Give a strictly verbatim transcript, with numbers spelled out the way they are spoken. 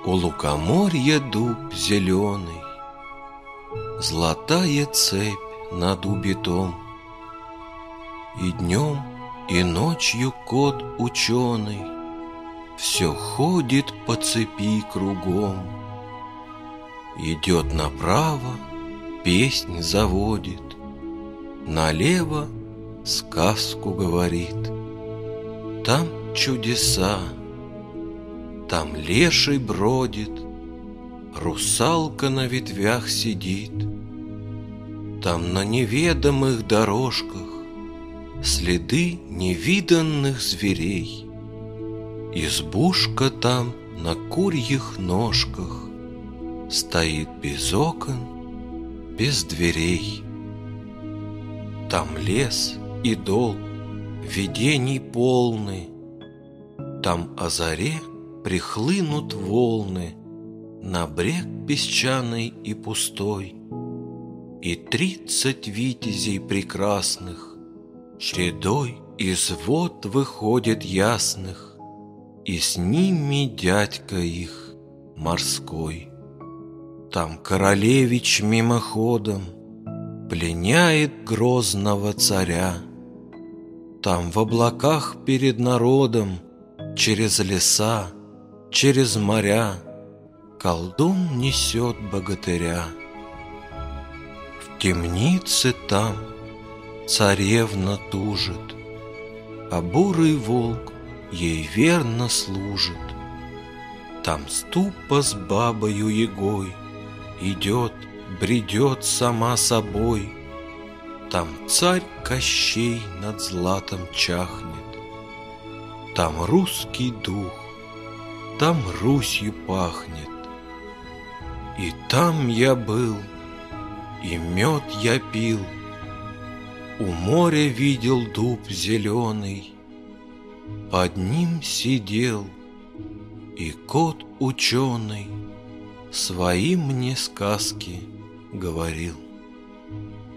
У лукоморья дуб зеленый, золотая цепь на дубе том. И днем, и ночью кот ученый все ходит по цепи кругом. Идет направо, песнь заводит, налево сказку говорит. Там чудеса, там леший бродит, русалка на ветвях сидит. Там на неведомых дорожках следы невиданных зверей. Избушка там на курьих ножках стоит без окон, без дверей. Там лес и дол, видений полны. Там о заре прихлынут волны на брег песчаный и пустой. И тридцать витязей прекрасных чередой из вод выходит ясных, и с ними дядька их морской. Там королевич мимоходом пленяет грозного царя. Там в облаках перед народом через леса, через моря колдун несет богатыря. В темнице там царевна тужит, а бурый волк ей верно служит. Там ступа с бабою Ягой идет, бредет сама собой. Там царь Кощей над златом чахнет. Там русский дух, там Русью пахнет. И там я был, и мед я пил, у моря видел дуб зеленый. Под ним сидел и кот ученый свои мне сказки говорил.